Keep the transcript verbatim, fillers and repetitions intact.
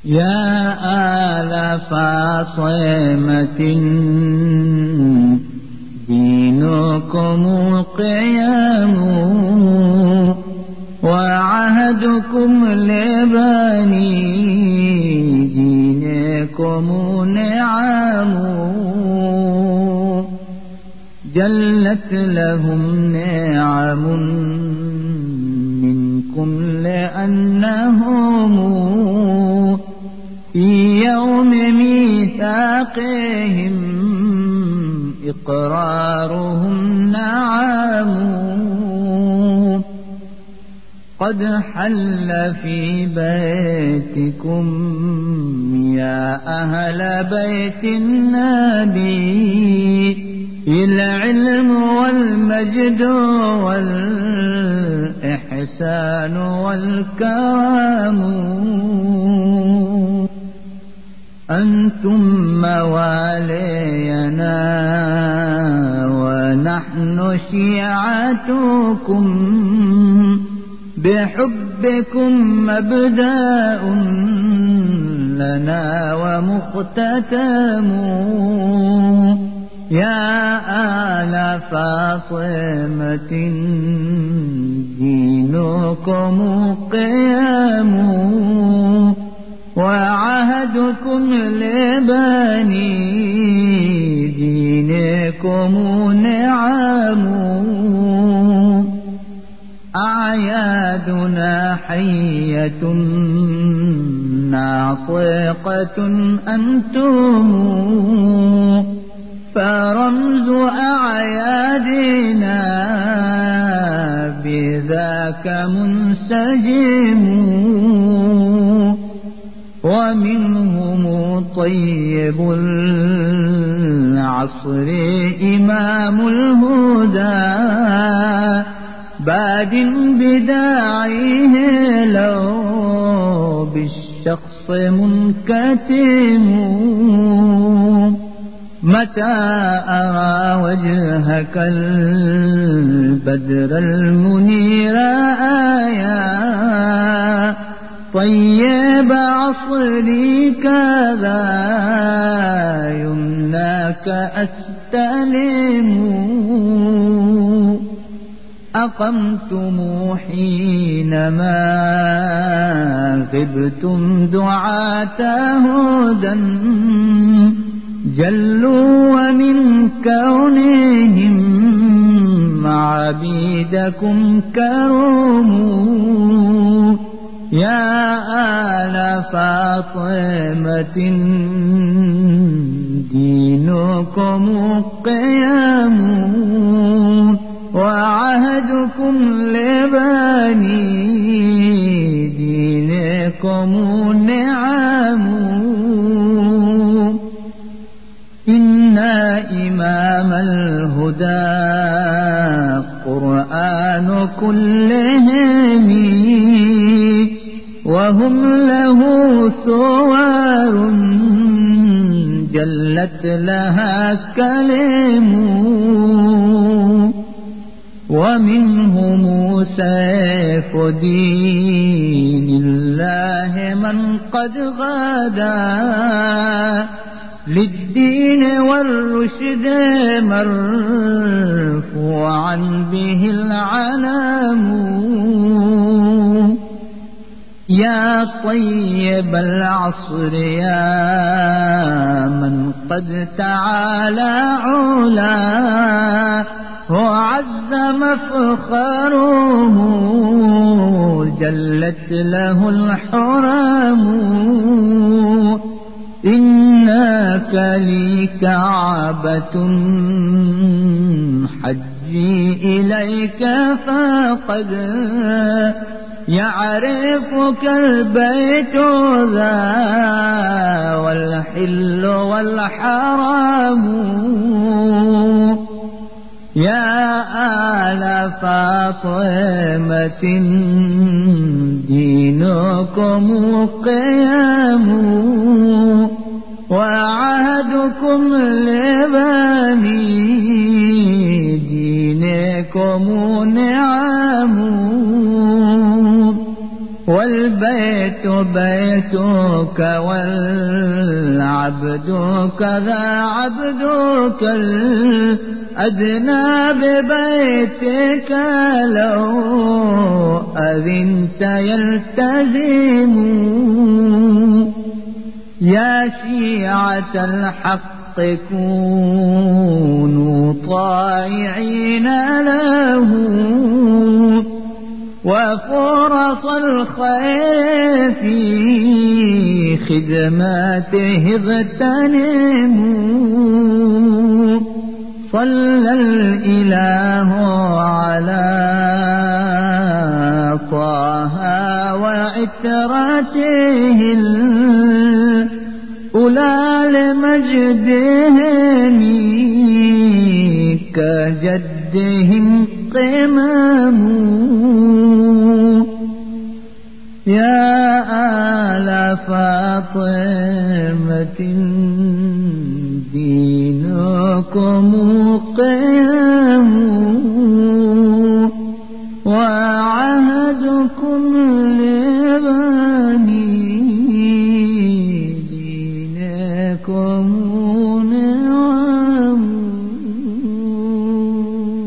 يا آل فاطمة دينكم قيام وعهدكم لبني دينكم نعم جلت لهم نعم منكم لأنهم في يوم ميثاقهم إقرارهم نعم قد حل في بيتكم يا أهل بيت النبي العلم والمجد والإحسان والكرم أنتم موالينا ونحن شيعتكم بحبكم مبدأ لنا ومختتم يا آل فاطمة دينكم قيام وعهدكم لبني دينكم نعم أعيادنا حية ناطقة أنتم فرمز أعيادنا بذاك منسجم ومنهم طيب العصر إمام الهدى باد بداعيه لو بالشخص منكتم متى أرى وجهك البدر المنير آيا طيب عصري كذا يمناك أستلم أقمتم حينما غبتم دعاة هدى جلوا ومن كونهم عبيدكم كرموا يا آل فاطمة دينكم قيام وعهدكم لبني دينكم نعم إن إمام الهدى قرآن كلهم وهم له صور جلت لها كلم ومنهم سيف دين الله من قد غدا للدين والرشد مرفوعا به العلم يا طيب العصر يا من قد تعالى علا وعز مفخره جلت له الحرم إنك لي كعبة حجي إليك فقد يعرفك البيت ذا والحل والحرام يا آل فاطمة دينكم قيام وعهدكم لبني دينكم نعم والبيت البيت بيتك والعبد كذا عبدك الأدنى ببيتك لو أذنت يلتزم يا شيعة الحق كونوا طائعين له وفرص الخير في خدماته اغتنموا صلى الإله على طه وعترته الأولى لمجدهم كجدهم قمم يا آل فاطمة دينكم قيم وعهدكم لبني دينكم